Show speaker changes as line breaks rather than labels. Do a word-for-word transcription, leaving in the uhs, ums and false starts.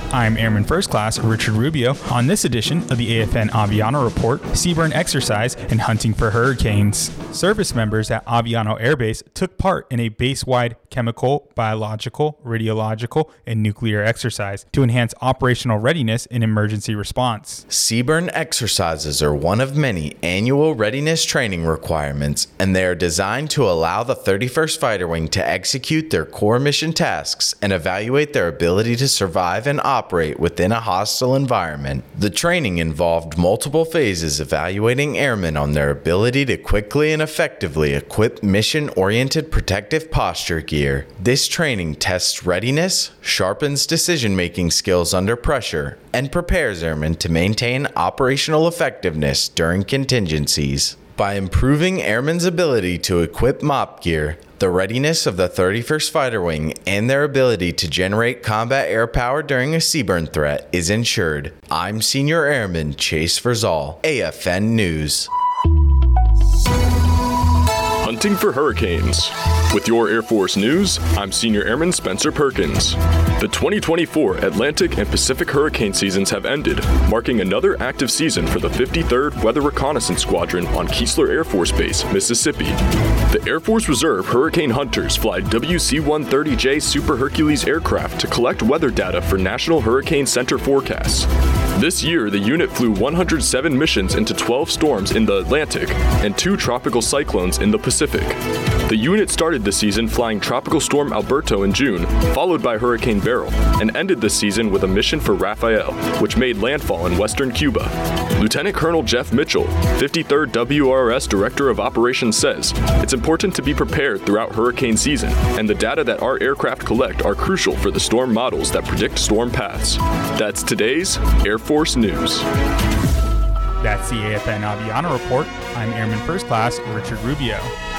I'm Airman First Class Richard Rubio. On this edition of the A F N Aviano Report, Seaburn exercise and hunting for hurricanes. Service members at Aviano Air Base took part in a base-wide chemical, biological, radiological, and nuclear exercise to enhance operational readiness in emergency response.
Seaburn exercises are one of many annual readiness training requirements, and they are designed to allow the thirty-first Fighter Wing to execute their core mission tasks and evaluate their ability to survive and operate within a hostile environment. The training involved multiple phases evaluating airmen on their ability to quickly and effectively equip mission-oriented protective posture gear. This training tests readiness, sharpens decision-making skills under pressure, and prepares airmen to maintain operational effectiveness during contingencies. By improving airmen's ability to equip MOPP gear, the readiness of the thirty-first Fighter Wing, and their ability to generate combat air power during a Seaburn threat is ensured. I'm Senior Airman Chase Verzal, A F N News.
Hunting for hurricanes. With your Air Force news, I'm Senior Airman Spencer Perkins. The twenty twenty-four Atlantic and Pacific hurricane seasons have ended, marking another active season for the fifty-third Weather Reconnaissance Squadron on Keesler Air Force Base, Mississippi. The Air Force Reserve Hurricane Hunters fly W C one thirty J Super Hercules aircraft to collect weather data for National Hurricane Center forecasts. This year, the unit flew one hundred seven missions into twelve storms in the Atlantic and two tropical cyclones in the Pacific. The unit started the season flying Tropical Storm Alberto in June, followed by Hurricane Beryl, and ended the season with a mission for Rafael, which made landfall in western Cuba. Lieutenant Colonel Jeff Mitchell, fifty-third W R S Director of Operations, says, "It's important to be prepared throughout hurricane season, and the data that our aircraft collect are crucial for the storm models that predict storm paths." That's today's Air Force News.
That's the A F N Aviano Report. I'm Airman First Class Richard Rubio.